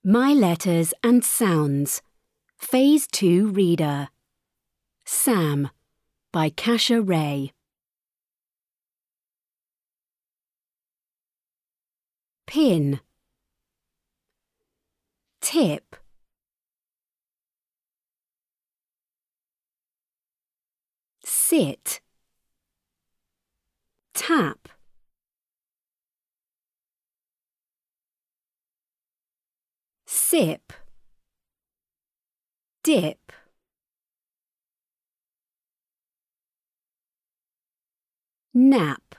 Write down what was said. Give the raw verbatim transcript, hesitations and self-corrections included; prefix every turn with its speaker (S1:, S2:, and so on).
S1: My Letters and Sounds, Phase two Reader. Sam, by Kasha Ray. Pin. Tip. Sit. Tap. Sip. Dip. Nap.